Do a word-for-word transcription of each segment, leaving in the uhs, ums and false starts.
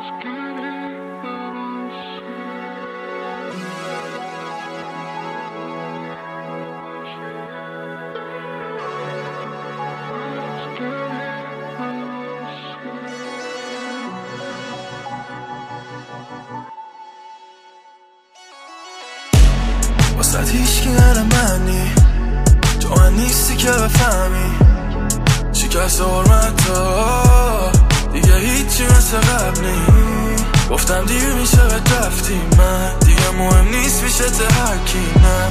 واسه هیچکی نره منی تو من نیستی که بفهمی شکست حرمتا دیگه هیچی مثل قبل نی گفتم دیر میشه به رفتی من دیگه مهم نیست میشه ته هرکی نه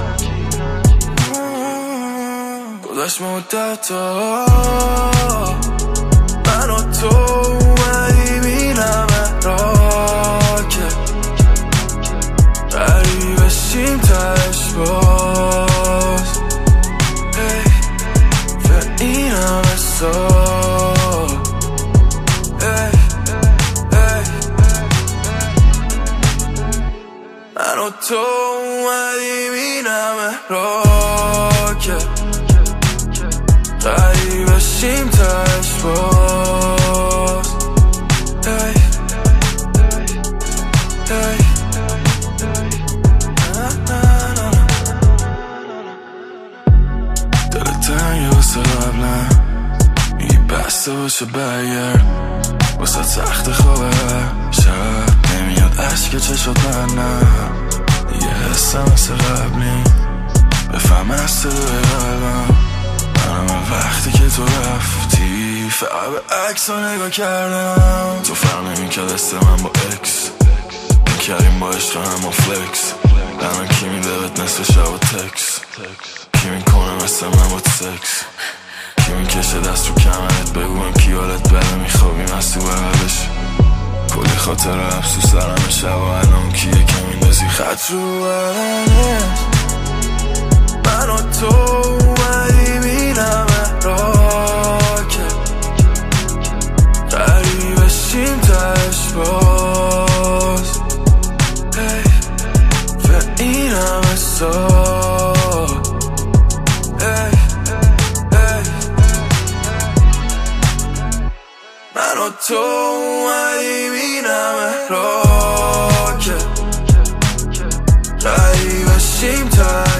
گذاشت مدتا من و تو اومدی بینمه را که بری بشیم تش باز ای و این همه سال ای ای من و تو اومدیم این همه را که بری بشیم تش باز ای ای تنگه واسه قبلم میگی بسته باشه برگرد واسه تخت خوابه شب نمیاد عشق چشات برنم دیگه حسم مثل قبلی بفهم از صدای قلبم منم وقتی که تو رفتی فقط به عکس ها نگاه کردم تو فرق نمی که دست من با اکس میکردیم با عشق هم و فلکس الان کی میده بهت نصف شب و تکس کی میکنه مثل من با سکس کی میکشه دست رو کمرت بگویم کی حالت بده میخوابیم از تو بغلش کلی خاطر حبس تو سرم شب و الان کیه که میندازی خط رو بدنت من و تو اومدیم این همه را که قریب بشیم تش باز ای و این همه سال ای ای من و تو اومدیم این همه را که قریب بشیم تش